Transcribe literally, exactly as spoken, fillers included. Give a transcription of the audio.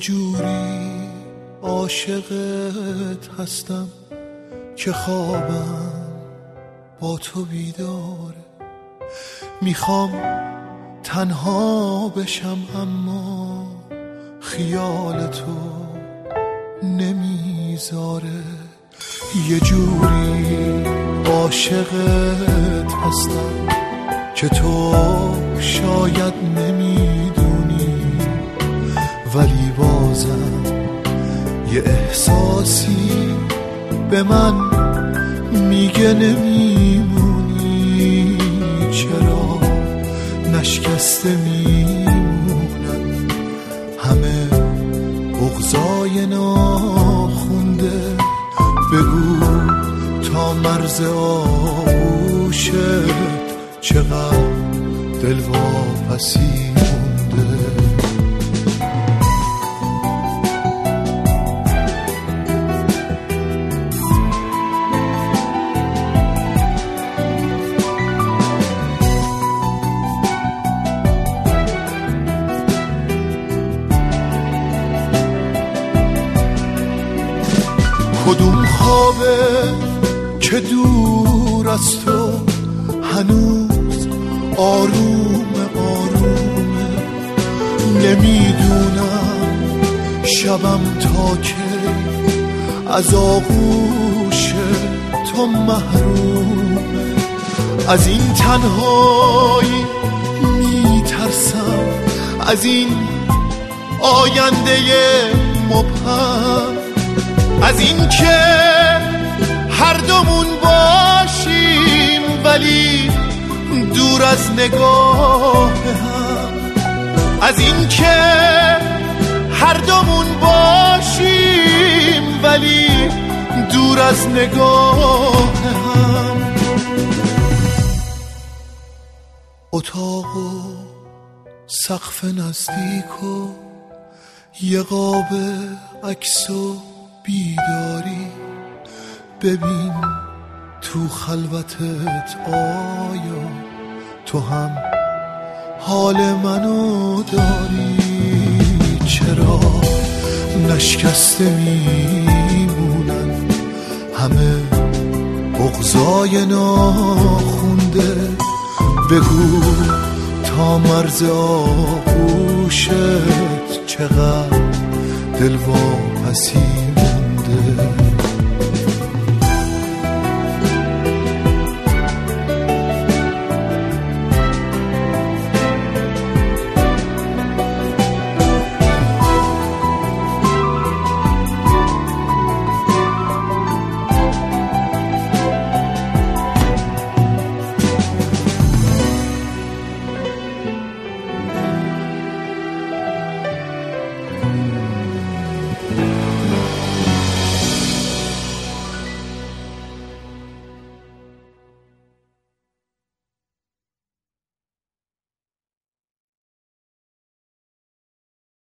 جوری عاشقت هستم که خوابم با تو بیداره. میخوام تنها بشم اما خیال تو نمیذاره. یه جوری عاشقت هستم که تو شاید نمیدونی، ولی بازم یه احساسی به من میگه نمیمونی. چرا نشکسته میمونن همه بغضای ناخونده؟ بگو تا مرز آغوشت چقدر دلواپسی مونده. کدوم خوابه که دور از تو هنوز آروم آرومه؟ نمیدونم شبم تا که از آغوش تو محرومه. از این تنهایی میترسم، از این آینده مبهم، از این که هر دومون باشیم ولی دور از نگاه هم، از این که هر دومون باشیم ولی دور از نگاه هم. اتاق و سقف نزدیک و یه قاب عکس و بیداری، ببین تو خلوتت آیا تو هم حال منو داری؟ چرا نشکسته میمونن همه بغضای ناخونده؟ بگو تا مرز آغوشت چقدر دلواپسی مونده.